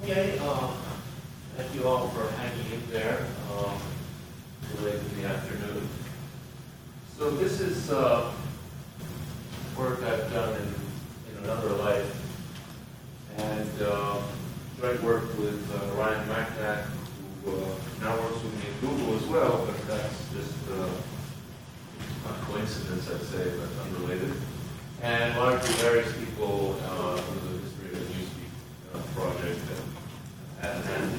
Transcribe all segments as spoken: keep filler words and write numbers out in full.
Okay, uh, thank you all for hanging in there uh, so late in the afternoon. So this is uh, work I've done in, in another life, and uh, joint work with uh, Ryan Macknack, who uh, now works with me at Google as well, but that's just uh, not coincidence, I'd say, but unrelated. And largely various people uh, from the history of the Newspeak uh, project and at hand.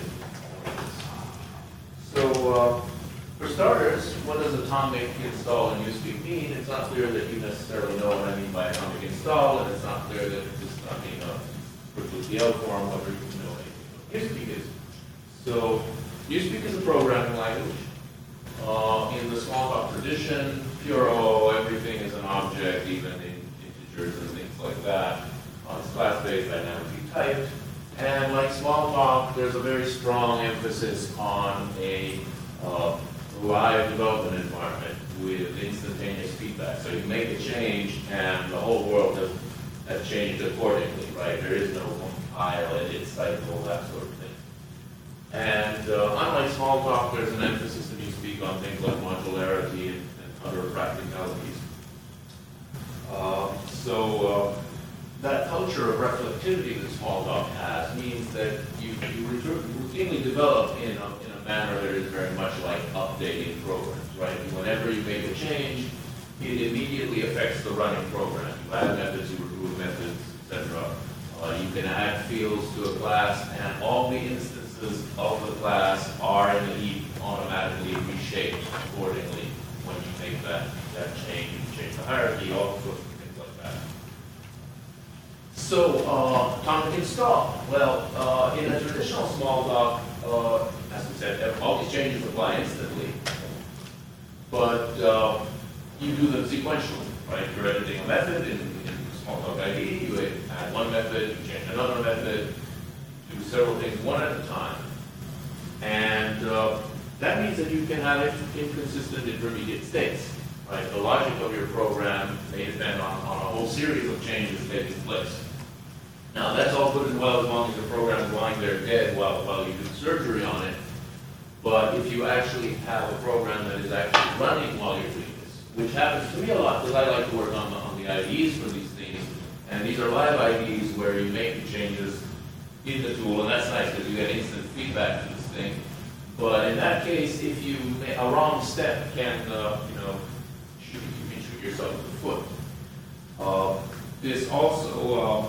So, uh, for starters, what does atomic install in Newspeak mean? It's not clear that you necessarily know what I mean by atomic install, and it's not clear that it's just not being a quickly D L form, whether you know anything what Newspeak is. So, Newspeak is a programming language. Uh, in the Smalltalk tradition, pure O, everything is an object, even in integers and things like that. Uh, it's class-based, dynamically typed. And like Smalltalk, there's a very strong emphasis on a uh, live development environment with instantaneous feedback. So you make a change, and the whole world has, has changed accordingly, right? There is no compile, edit, cycle, that sort of thing. And uh, unlike Smalltalk, there's an emphasis in Newspeak on things like modularity and, and other practicalities. Uh, so uh, that culture of reflectivity that Smalltalk has means that you, you routinely develop in a, in a manner that is very much like updating programs, right? Whenever you make a change, it immediately affects the running program. You add methods, you remove methods, et cetera. Uh, you can add fields to a class, and all the instances of the class are in the heap automatically reshaped accordingly when you make that, that change. You change the hierarchy, all sorts of things like that. So, uh, atomic install. Well, uh, in a traditional Smalltalk, uh, as we said, all these changes apply instantly, but uh, you do them sequentially, right? You're editing a method in, in Smalltalk I D, you add one method, you change another method, do several things one at a time. And uh, that means that you can have inconsistent intermediate states, right? The logic of your program may depend on, on a whole series of changes taking place. Now, that's all good and well as long as the program is lying there dead while, while you do surgery on it. But if you actually have a program that is actually running while you're doing this, which happens to me a lot because I like to work on the, on the I D Es for these things, and these are live I D Es where you make the changes in the tool, and that's nice because you get instant feedback to this thing. But in that case, if you make a wrong step can, uh, you know, shoot, you can shoot yourself in the foot. Uh, this also uh,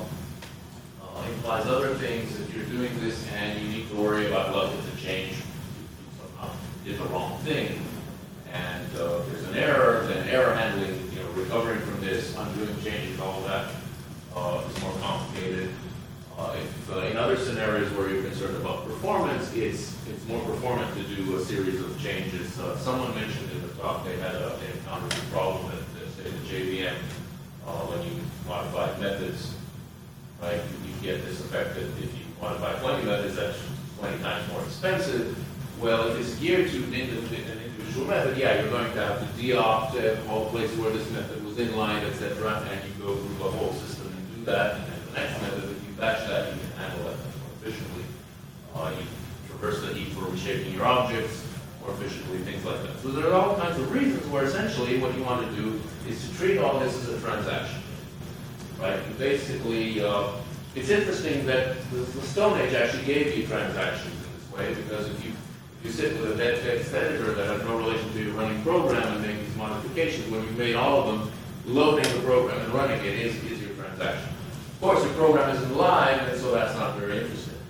uh, implies other things. If you're doing this and you need to worry about, well, if the change somehow did the wrong thing, and uh, there's an error, then error handling, you know, recovering from this, undoing changes, all of that uh, is more complicated. Uh, if, uh, in other scenarios where you're concerned about performance, it's it's more performant to do a series of changes. Uh, someone mentioned in the talk they had a, they encountered a problem at, uh, say, the J V M uh, when you modify methods, right? You, you get this effect that if you modify twenty methods, that's twenty times more expensive. Well, if it's geared to an individual method, yeah, you're going to have to de-opt all places where this method was inline, et cetera, and you go through the whole system and do that, and then the next method, if you batch that, you can handle that much more efficiently. Uh, you traverse the heap for reshaping your objects more efficiently, things like that. So there are all kinds of reasons where essentially what you want to do is to treat all this as a transaction, right? You basically, uh, it's interesting that the, the Stone Age actually gave you transactions in this way, because if you If you sit with a dead text editor that has no relation to your running program and make these modifications, when you've made all of them, loading the program and running it is, is your transaction. Of course, your program isn't live, and so that's not very interesting.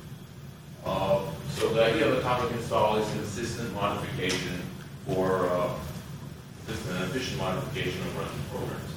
Uh, so the idea of atomic install is consistent modification for uh, consistent and efficient modification of running programs.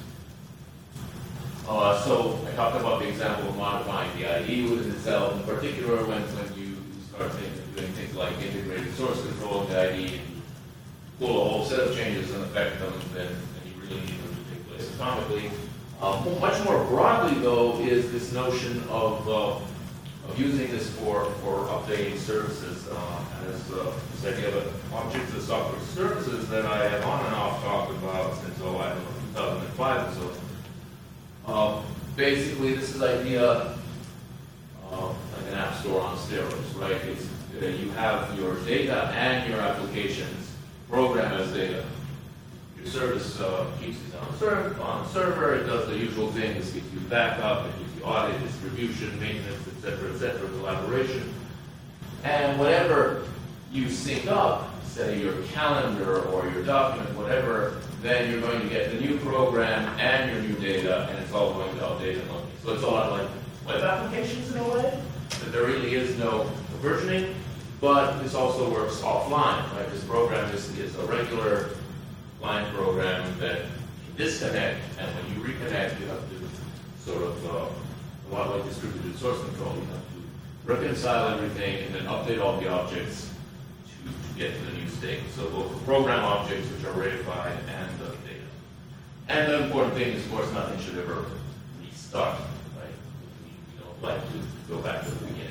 Uh, so I talked about the example of modifying the I D E within itself, in particular when, when you start thinking doing things like integrated source control in the I D E, and pull a whole set of changes and affect them, then, then you really need them to take place atomically. Uh, much more broadly, though, is this notion of, uh, of using this for, for updating services. Uh, as uh, this idea of objects as software services that I have on and off talked about since, oh, I don't know, two thousand five and so on. Uh, basically, this is idea uh, like an app store on steroids, right? It's, uh, you have your data and your applications programmed as data. Your service uh, keeps it on, serv on server, it does the usual things, it gives you backup, it gives you audit, distribution, maintenance, et cetera, et cetera, collaboration. And whatever you sync up, say your calendar or your document, whatever, then you're going to get the new program and your new data, and it's all going to update and load. So it's a lot like web applications in a way, that there really is no versioning, but this also works offline, right? This program is, is a regular line program that you disconnect, and when you reconnect, you have to sort of, uh, a lot like distributed source control, you have to reconcile everything and then update all the objects to, to get to the new state. So both the program objects, which are ratified, and the data. And the important thing is, of course, nothing should ever restart, right? We don't like to go back to the beginning.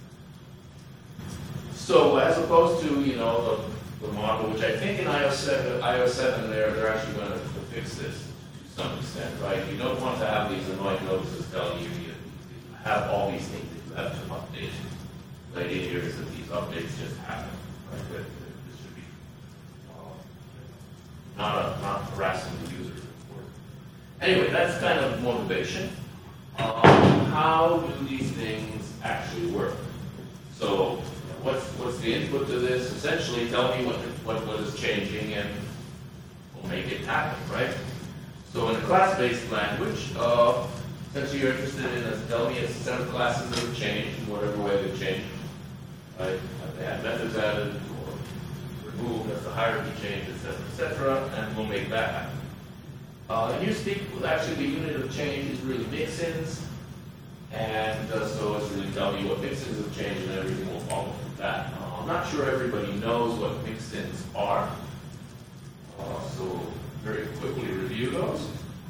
So as opposed to, you know, the, the model, which I think in i O seven, i O seven they're, they're actually going to fix this to some extent, right? You don't want to have these annoying notices telling you you have all these things that you have to update. The idea here is that these updates just happen, right? That, that this should be uh, not, a, not harassing the users. Anyway, that's kind of motivation. Um, how do these things actually work? So what's, what's the input to this? Essentially, tell me what, what, what is changing and we'll make it happen, right? So in a class-based language, uh, essentially you're interested in a, tell me a set of classes that have changed in whatever way they've changed. Right? Have they had methods added or removed, as the hierarchy changed, et cetera, et cetera, and we'll make that happen. Uh, in USpeak, actually the unit of change is really mixins, and uh, so it's really telling you what mixins have changed and everything will follow from that. Uh, I'm not sure everybody knows what mixins are, uh, so very quickly review those.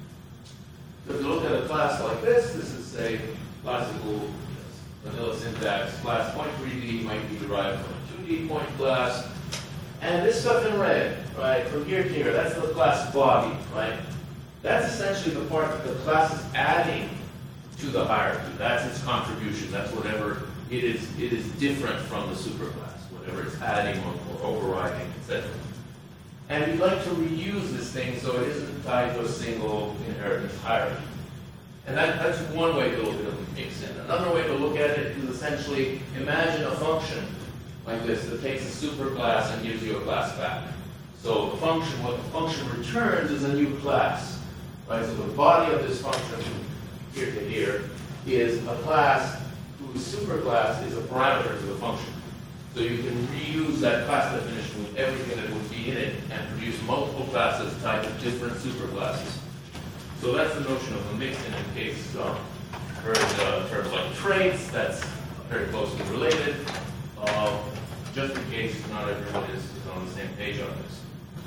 So if you look at a class like this, this is a classical vanilla syntax class. Point three D might be derived from a two D point class. And this stuff in red, right, from here to here, that's the class body, right? That's essentially the part that the class is adding to the hierarchy. That's its contribution. That's whatever it is. It is different from the superclass, whatever it's adding or, or overriding, et cetera. And we like to reuse this thing so it isn't tied to a single inheritance hierarchy. And that, that's one way to look at it mixin. Another way to look at it is essentially imagine a function like this that takes a superclass and gives you a class back. So the function, what the function returns is a new class. Right? So the body of this function, here to here, is a class whose superclass is a parameter to the function. So you can reuse that class definition with everything that would be in it and produce multiple classes tied to different superclasses. So that's the notion of a mixin. In case uh, heard uh, terms like traits, that's very closely related. Uh, just in case not everyone is, is on the same page on this.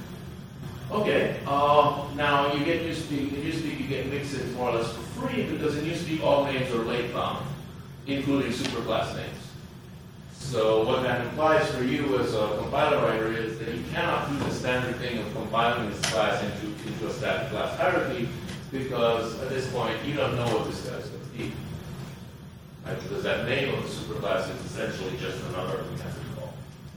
Okay, uh, now you get USpeak. In USpeak, you get mixins more or less for free because in USpeak all names are late bound, including superclass names. So what that implies for you as a compiler writer is that you cannot do the standard thing of compiling this class into, into a static class hierarchy because at this point you don't know what this guy's going to be. Right? Because that name of the superclass is essentially just another method call.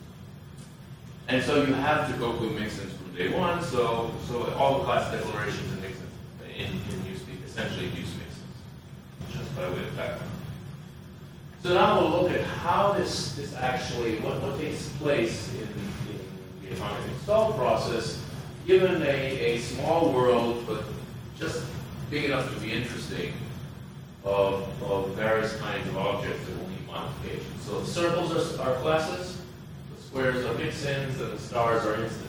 And so you have to cope with mixins from day one, so, so all the class declarations and mixins in, in USpeak essentially use mixins, just by way of background. So now we'll look at how this, this actually, what, what takes place in, in the atomic install process, given a, a small world, but just big enough to be interesting, of, of various kinds of objects that will need modification. So the circles are, are classes, the squares are mixins, and the stars are instances.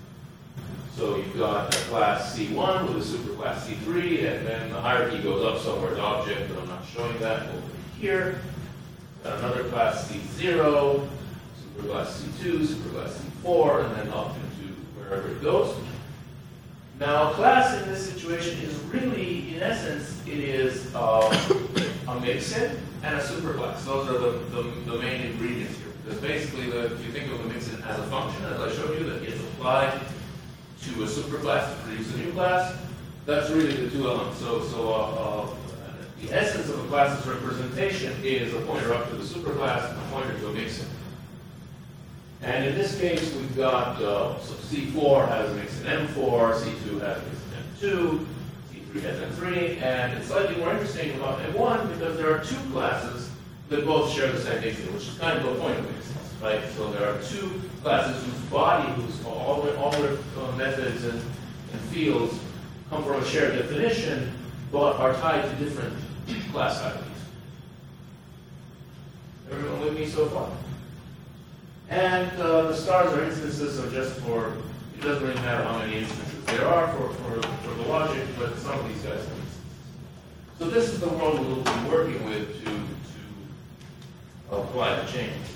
So you've got a class C one with a superclass C three, and then the hierarchy goes up somewhere to object, but I'm not showing that over here. Another class C zero, superclass C two, superclass C four, and then up into wherever it goes. Now, a class in this situation is really, in essence, it is uh, a mixin and a superclass. Those are the, the, the main ingredients here. Because basically, the, if you think of a mixin as a function, as I showed you, that gets applied to a superclass to produce a new class, that's really the two elements. So, so uh, uh, the essence of a class's representation is a pointer up to the superclass and a pointer to a mixin. And in this case, we've got, uh, so C four has a mixin M four, C two has a mixin M two, C three has M three, and it's slightly more interesting about M one because there are two classes that both share the same mixin, which is kind of a point of mixins, right? So there are two classes whose body, whose all their, all their uh, methods and, and fields come from a shared definition, but are tied to different class hierarchies. Everyone with me so far? And uh, the stars are instances of just for, it doesn't really matter how many instances there are for, for, for the logic, but some of these guys are instances. So this is the world we'll be working with to, to apply the changes.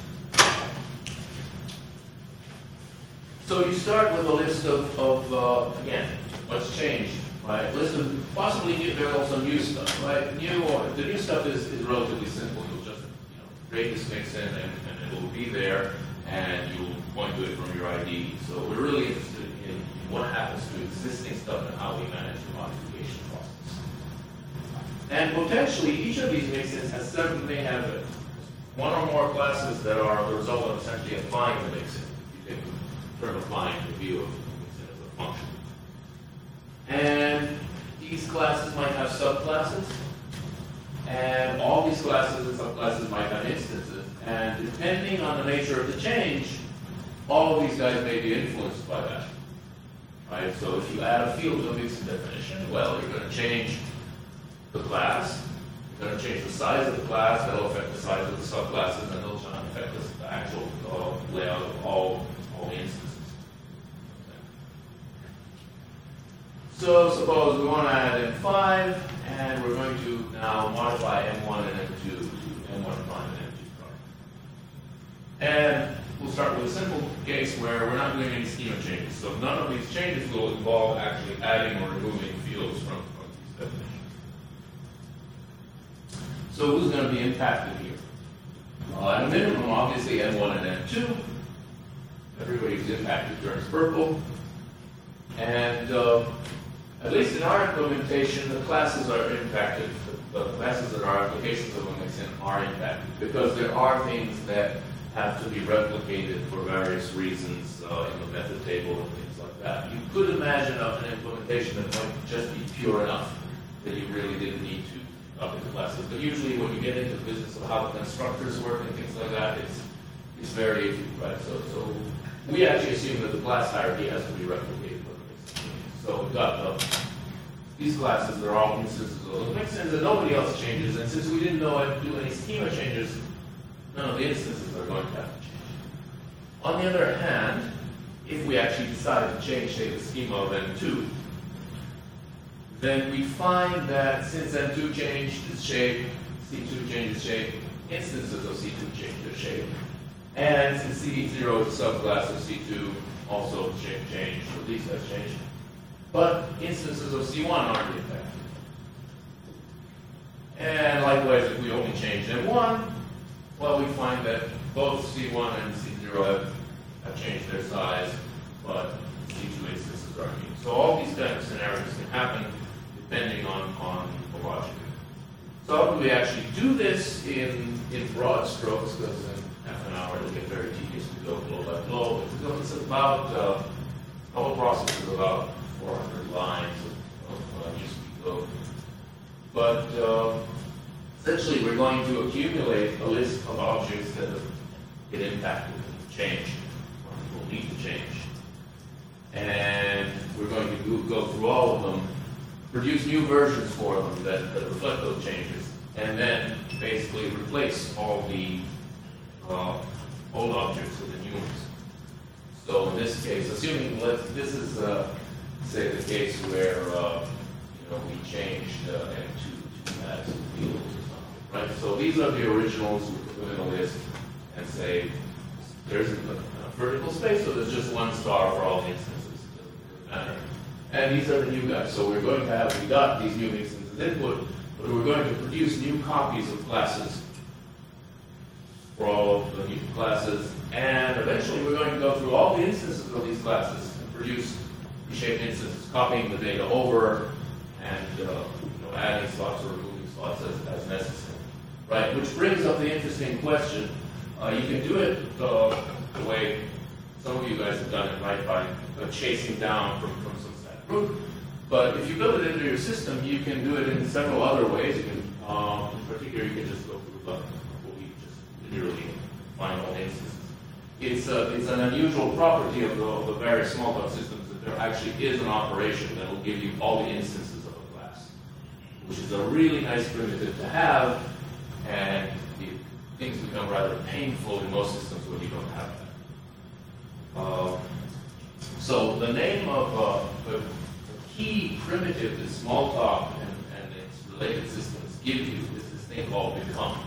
So you start with a list of, of uh, again, what's changed, right? List of possibly new, there's also new stuff, right? New, or the new stuff is, is relatively simple. You'll just, you know, create this mixin and, and it will be there, and you'll point to it from your I D. So we're really interested in what happens to existing stuff and how we manage the modification process. And potentially, each of these mixins has several, may have a, one or more classes that are the result of essentially applying the mixin. You can sort of applying the view of the mixin as a function. And these classes might have subclasses, and all these classes and subclasses might have instances. And depending on the nature of the change, all of these guys may be influenced by that. Right? So if you add a field to a mixin definition, well, you're going to change the class, you're going to change the size of the class, that'll affect the size of the subclasses, and it'll affect the actual uh, layout of all, all the instances. So suppose we want to add M five, and we're going to now modify M one and M two to M one prime and M two prime. And we'll start with a simple case where we're not doing any schema changes. So none of these changes will involve actually adding or removing fields from, from these definitions. So who's going to be impacted here? Well, at a minimum, obviously M one and M two. Everybody who's impacted turns purple. And uh, at least in our implementation, the classes are impacted. The, the classes that are applications of a mixin are impacted because there are things that have to be replicated for various reasons uh, in the method table and things like that. You could imagine of an implementation that might just be pure enough that you really didn't need to update the classes. But usually when you get into the business of how the constructors work and things like that, it's it's very easy, right? So, so we actually assume that the class hierarchy has to be replicated. So we've got uh, these classes, they're all instances of the mixins, and nobody else changes. And since we didn't know how to do any schema changes, none of the instances are going to have to change. On the other hand, if we actually decide to change, say, the schema of M two, then we find that since M two changed its shape, C two changed its shape, instances of C two changed their shape. And since C zero is a subclass of C two, also changed, so these guys changed. But instances of C one aren't impacted. And likewise, if we only change M one, well, we find that both C one and C zero have, have changed their size, but C two instances are new. So all these kind of scenarios can happen depending on, on the logic. So how do we actually do this in, in broad strokes? Because in half an hour it'll get very tedious to go blow by blow. It's about, uh, the whole process is about four hundred lines of, of uh, used code. But uh, essentially we're going to accumulate a list of objects that get impacted and change, or will need to change. And we're going to go, go through all of them, produce new versions for them that, that reflect those changes, and then basically replace all the uh, old objects with the new ones. So in this case, assuming let's, this is uh, say the case where uh, you know we changed uh, M two to add some fields or something, right? So these are the originals we put in a list and say there's a, a vertical space, so there's just one star for all the instances. It doesn't matter. And these are the new guys. So we're going to have, we got these new instances input, but we're going to produce new copies of classes for all of the new classes. And eventually we're going to go through all the instances of these classes and produce reshaped instances, copying the data over and uh, you know, adding slots or removing spots as, as necessary, right? Which brings up the interesting question. Uh, you can do it uh, the way some of you guys have done it, right, by uh, chasing down from, from some static root. But if you build it into your system, you can do it in several other ways. You can, um, in particular, you can just go through uh, what we just literally find all instances. It's, a, it's an unusual property of the, of the various Smalltalk systems that there actually is an operation that will give you all the instances of a class, which is a really nice primitive to have, and it, things become rather painful in most systems when you don't have that. Uh, so the name of uh, the key primitive that Smalltalk and, and its related systems give you is this thing called become,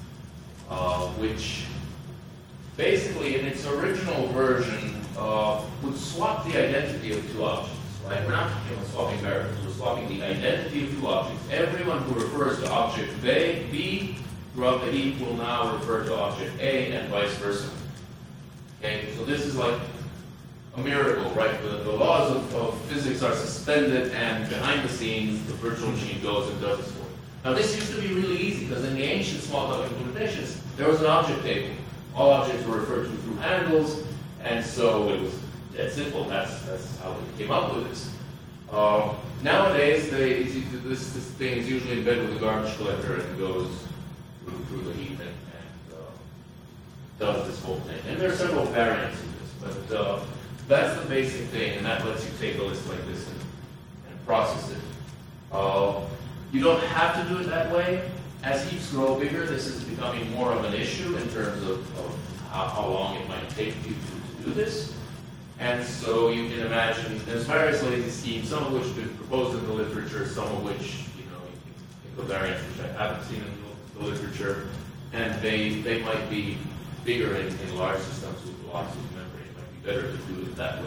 uh, which basically in its original version uh, would swap the identity of two objects. Right? We're not talking about swapping variables, we're swapping the identity of two objects. Everyone who refers to object B, B throughout the heap will now refer to object A and vice versa. Okay, so this is like a miracle, right? The, the laws of, of physics are suspended, and behind the scenes, the virtual machine goes and does this work. Now, this used to be really easy because in the ancient Smalltalk implementations, there was an object table. All objects were referred to through handles, and so it was dead simple. That's that's how they came up with this. Uh, nowadays, they, this, this thing is usually embedded with a garbage collector and goes through, through the heap and, and uh, does this whole thing. And there are several variants of this, but uh, that's the basic thing, and that lets you take a list like this and, and process it. Uh, you don't have to do it that way. As heaps grow bigger, this is becoming more of an issue in terms of, of how, how long it might take you to, to do this. And so you can imagine there's various lazy schemes, some of which have been proposed in the literature, some of which, you know, you can think of variants which I haven't seen in the, the literature, and they they might be bigger in, in large systems with lots of memory. It might be better to do it that way.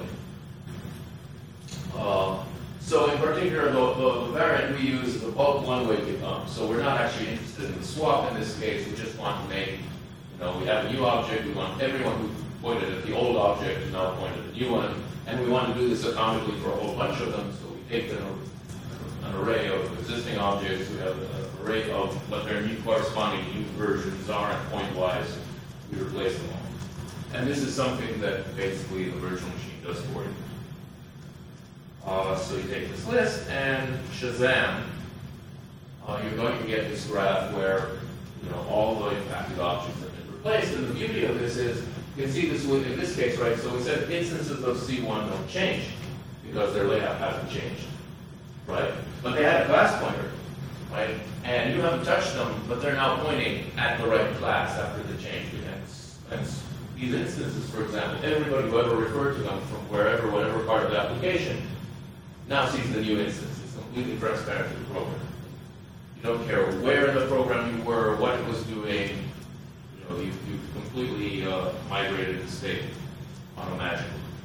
Uh, so in particular, the, the, the variant we use is a bulk one-way become. So we're not actually interested in the swap in this case. We just want to make, you know, we have a new object. We want everyone who pointed at the old object to now point at the new one. And we want to do this atomically for a whole bunch of them. So we take an, an array of existing objects. We have an array of what their new corresponding new versions are, and pointwise, we replace them all. And this is something that basically the virtual machine does for you. Uh, so you take this list and Shazam, uh, you're going to get this graph where, you know, all the impacted objects have been replaced. And the beauty of this is, you can see this in this case, right? So we said instances of C one don't change because their layout hasn't changed, right? But they had a class pointer, right? And you haven't touched them, but they're now pointing at the right class after the change. And, and these instances, for example, everybody who ever referred to them from wherever, whatever part of the application, now sees the new instance. It's completely transparent to the program. You don't care where in the program you were, what it was doing. You know, you, you completely uh, migrated the state on a magic.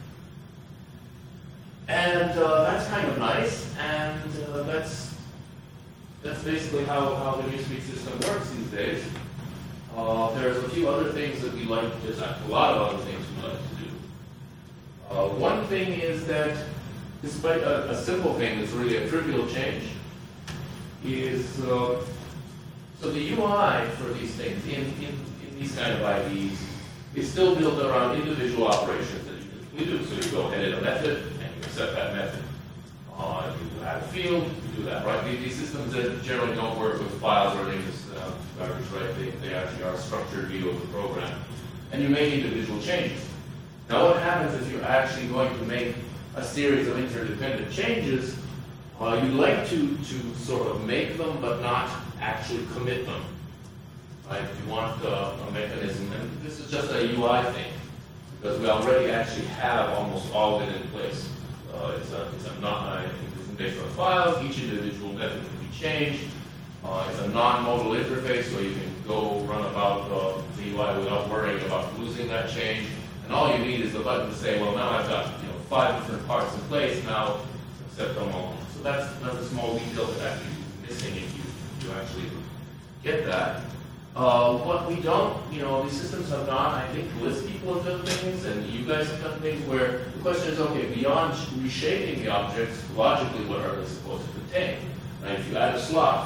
And uh, that's kind of nice, and uh, that's that's basically how, how the Newspeak system works these days. Uh, there's a few other things that we like, there's a lot of other things we like to do. Uh, one thing is that despite a, a simple thing that's really a trivial change, is uh, so the U I for these things in, in, in these kind of I Ds is still built around individual operations that you can do. So you go edit a method and you accept that method. Uh, you add a field, you do that, right? These systems that generally don't work with files or things, uh, garbage, right? They, they actually are a structured view of the program. And you make individual changes. Now what happens if you're actually going to make a series of interdependent changes? Uh, you'd like to, to sort of make them, but not actually commit them. Right? You want uh, a mechanism, and this is just a U I thing, because we already actually have almost all of it in place. Uh, it's a, it's a non, it's based on files. Each individual method can be changed. Uh, it's a non-modal interface, so you can go run about uh, the U I without worrying about losing that change. And all you need is the button to say, well, now I've got, you know, five different parts in place. Now accept them all. So that's that's a small detail that actually is missing if you you actually get that. Uh, what we don't, you know, these systems have not, I think, list people have done things, and you guys have done things where the question is, okay, beyond reshaping the objects, logically, what are they supposed to contain? Right? If you add a slot,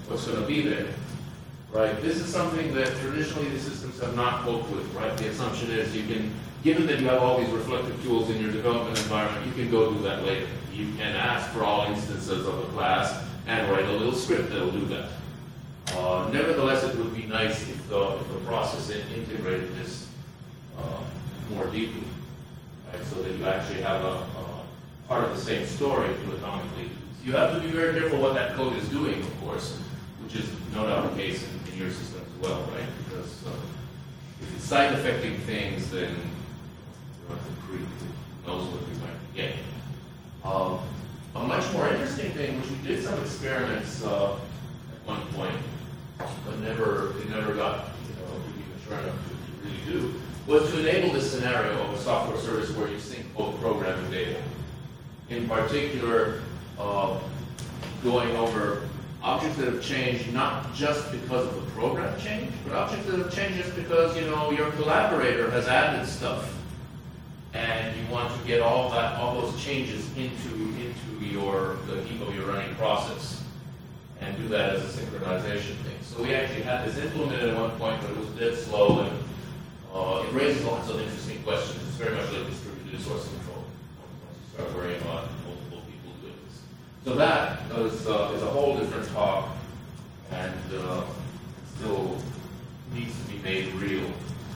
what's going to be there, right? This is something that traditionally the systems have not coped with, right? The assumption is you can, given that you have all these reflective tools in your development environment, you can go do that later. You can ask for all instances of a class and write a little script that will do that. Uh, nevertheless, it would be nice if the, if the process integrated this uh, more deeply, right? So that you actually have a, a part of the same story to atomically use. You have to be very careful what that code is doing, of course, which is no doubt the case in, in your system as well, right? Because uh, if it's side-affecting things, then the creek knows what you're going to get. Um, a much more interesting thing, which we did some experiments uh, at one point, but never it never got you know to be mature enough to, to really do, was to enable this scenario of a software service where you sync both programming data. In particular, uh, going over objects that have changed not just because of the program change, but objects that have changed just because you know your collaborator has added stuff, and you want to get all that all those changes into into your the heap of your running process, and do that as a synchronization thing. So we actually had this implemented at one point, but it was dead slow, and uh, it raises lots of interesting questions. It's very much like distributed source control once you start worrying about multiple people doing this. So that is, uh, is a whole different talk, and uh, still needs to be made real.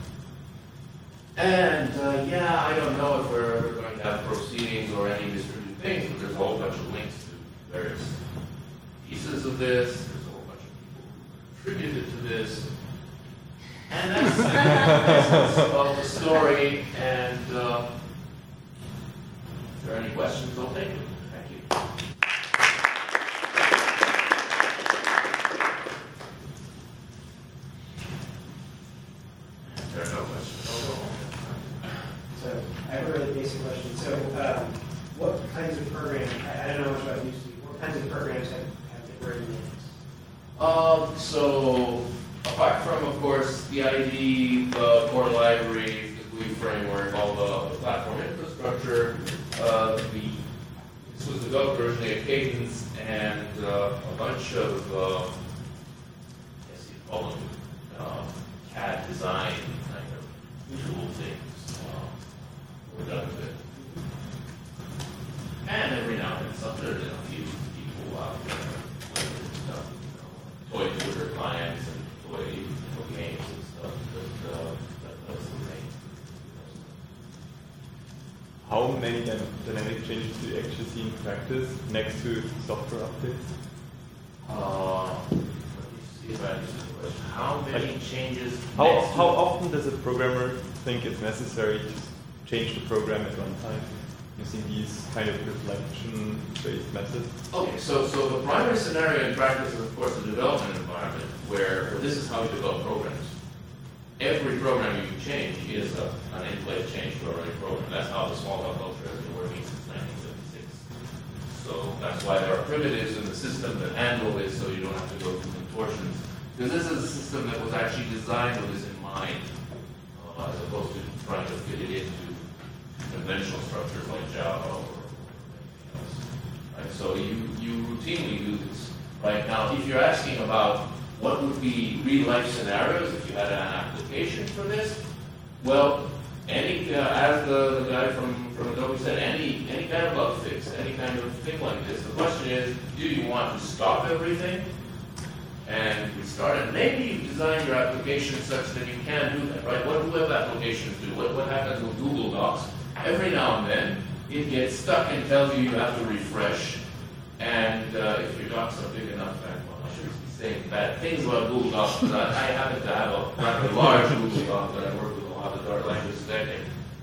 And uh, yeah, I don't know if we're ever going to have proceedings or any distributed things, but there's a whole bunch of links to various pieces of this. There's a whole bunch of people who contributed to this. And that's the essence of the story. And uh, if there are any questions, I'll take them. Thank you. If there are no questions, I'll go home. So I have a really basic question. So um, what kinds of programs, I, I don't know much about U C, what kinds of programs have, have been written in this? Um, so, apart from, of course, the I D E, the core library, the G U I framework, all the, the platform infrastructure, uh, the, this was developed originally at Cadence, and uh, a bunch of, uh, I guess you'd call them uh, C A D design kind of tool things uh, were done with it. And every now and then, some, there's a few people out there playing stuff. Toy Twitter clients and toy you know, games and stuff, but uh, that, that's the main. How many dynamic changes do you actually see in practice next to software updates? Uh, let me see if I understand the question. How many like, changes? How, next how to often does a programmer think it's necessary to change the program at runtime using these kind of reflection-based methods? Okay, so so the primary scenario in practice is, of course, the development environment, where, where this is how you develop programs. Every program you can change is a, an in-place change to a running program. That's how the Smalltalk culture has been working since nineteen seventy-six. So that's why there are primitives in the system that handle this, so you don't have to go through contortions. Because this is a system that was actually designed with this in mind, uh, as opposed to trying to fit it into conventional structures like Java or anything else. Right? So you, you routinely do this. Right now, if you're asking about what would be real-life scenarios if you had an application for this, well, any uh, as the, the guy from, from Adobe said, any any kind of bug fix, any kind of thing like this. The question is, do you want to stop everything and restart it? Maybe you design your application such that you can do that, right? What do web applications do? What, what happens with Google Docs? Every now and then, it gets stuck and tells you you have to refresh. And uh, if your docs are big enough, then, well, I shouldn't be saying bad things about Google Docs, but I, I happen to have a rather large Google Doc that I work with a lot of Dart language today.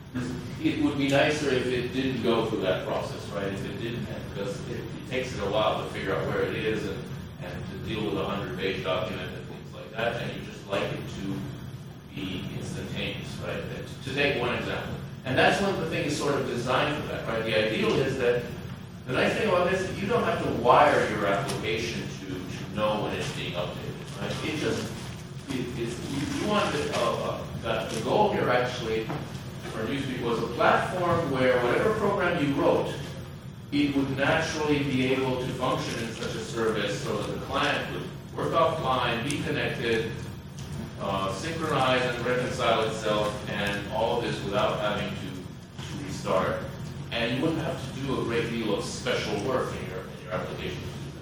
It would be nicer if it didn't go through that process, right? If it didn't, because it, it takes it a while to figure out where it is and, and to deal with a hundred-page document and things like that, and you just like it to be instantaneous, right? And to take one example. And that's when the thing is sort of designed for that, right? The ideal is that the nice thing about this is you don't have to wire your application to, to know when it's being updated, right? It just, it, it's, you, you want to, uh, uh, the goal here actually for Newspeak was a platform where whatever program you wrote, it would naturally be able to function in such a service so that the client would work offline, be connected, uh, synchronize and reconcile itself, and all of this without having to, to restart. And you wouldn't have to do a great deal of special work in your, in your application.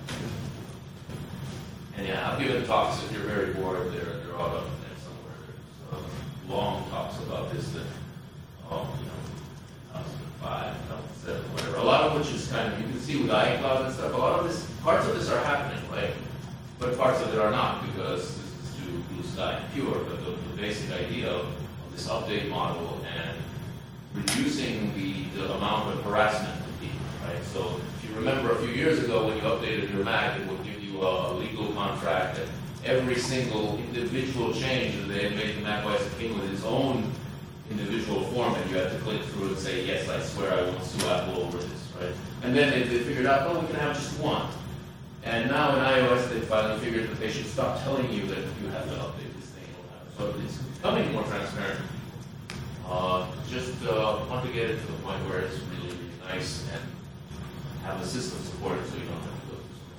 And yeah, I've given talks. If you're very bored, they're, they're all up there somewhere. There's uh, long talks about this that, um, you know, two thousand five, two thousand seven, whatever. A lot of which is kind of, you can see with iCloud and stuff, a lot of this, parts of this are happening, right? But parts of it are not, because this is too blue sky and pure. But the, the basic idea of this update model and reducing the, the amount of harassment to people, right? So if you remember a few years ago when you updated your Mac, it would give you a, a legal contract, and every single individual change that they had made to macOS came with its own individual form, and you had to click through and say, yes, I swear I won't sue Apple over this, right? And then they, they figured out, oh, we can have just one. And now in iOS, they finally figured that they should stop telling you that you have to update this thing. So it's becoming more transparent. Uh, just uh, want to get it to the point where it's really, really nice and have the system support it so you don't have to go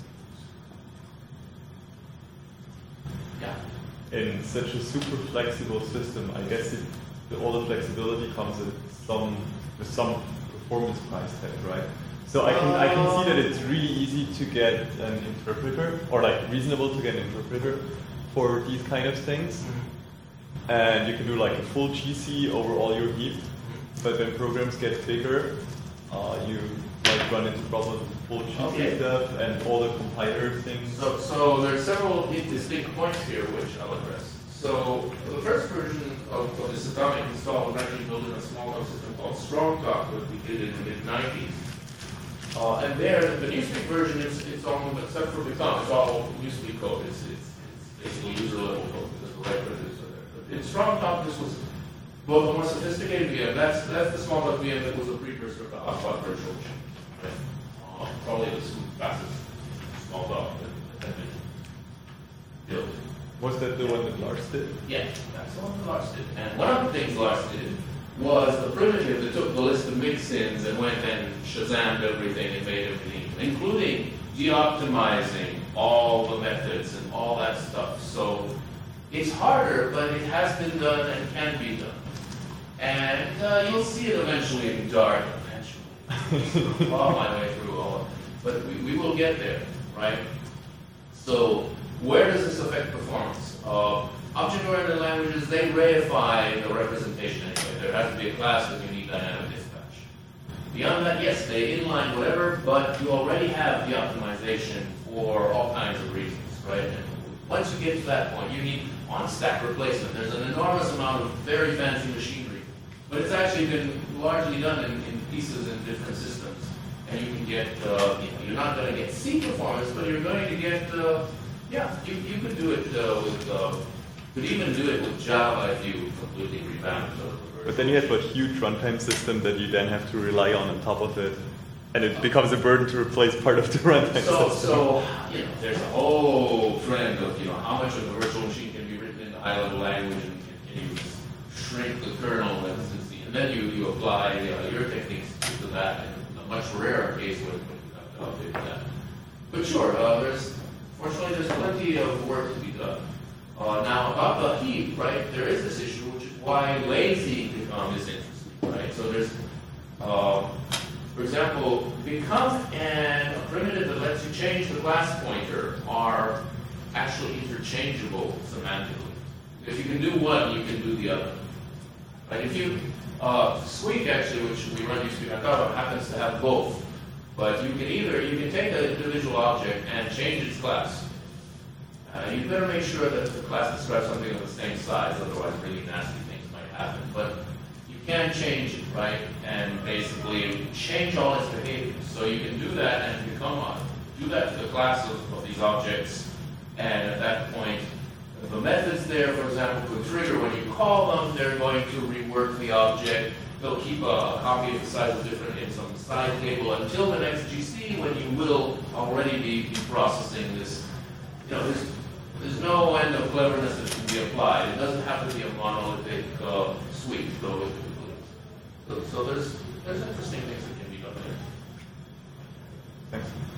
through so many things. Yeah. In such a super flexible system, I guess it, the, all the flexibility comes at some with some performance price tag, right? So I can I can see that it's really easy to get an interpreter, or like reasonable to get an interpreter for these kind of things. Mm-hmm. And you can do like a full G C over all your heap, but when programs get bigger, uh, you like run into problems with full G C okay. stuff and all the compiler things. So, so there are several distinct points here which I'll address. So the first version of, of this atomic install was actually built in a small system called Strongtalk that we did in the mid nineties. Uh, and there, the Newspeak version is it's all, except for Become, it's all Newspeak code. It's, it's, it's basically user level code because the right version is there. In Strongtalk, this was both a more sophisticated V M. That's that's the small V M that was a precursor to Hotspot Virtual Machine. Right? Uh, probably the fastest small dog that had been built. Was that the one that Lars did? Yeah, that's the one that Lars did. And one of the things Lars did was the primitive that took the list of mix-ins and went and Shazammed everything and made everything, including de-optimizing all the methods and all that stuff. So it's harder, but it has been done and can be done. And uh, you'll see it eventually in Dart. Eventually. Claw my way through all. But we, we will get there, right? So where does this affect performance? Uh, Object-oriented languages, they reify the representation anyway. There has to be a class that you need dynamic dispatch. Beyond that, yes, they inline whatever, but you already have the optimization for all kinds of reasons, right? And once you get to that point, you need on-stack replacement. There's an enormous amount of very fancy machinery, but it's actually been largely done in, in pieces in different systems. And you can get, uh, you know, you're not going to get C performance, but you're going to get, uh, yeah, you, you could do it uh, with, uh, could even do it with Java if you completely revamped the version. But then you have a huge runtime system that you then have to rely on on top of it. And it becomes a burden to replace part of the runtime so, system. So, you know, there's a whole trend of, you know, how much of a virtual machine can be written in high-level language, and can, can you shrink the kernel, and, and then you, you apply uh, your techniques to that in a much rarer case when, when you have to update that. But sure, uh, there's, fortunately, there's plenty of work to be done. Uh, now, about the heap, right, there is this issue, which is why lazy Become is interesting, right? So there's, uh, for example, Become and a primitive that lets you change the class pointer are actually interchangeable semantically. If you can do one, you can do the other. Like if you, uh, Squeak actually, which we run Newspeak on top of, happens to have both. But you can either, you can take an individual object and change its class. Uh, you better make sure that the class describes something of the same size, otherwise really nasty things might happen. But you can change it, right? And basically change all its behavior. So you can do that and become a, do that to the class of, of these objects. And at that point, the methods there, for example, could trigger when you call them, they're going to rework the object. They'll keep a, a copy of the size of different in some side table until the next G C, when you will already be, be processing this. You know, there's, there's no end of cleverness that can be applied. It doesn't have to be a monolithic uh, suite to go with it. So, so there's, there's interesting things that can be done there. Thanks.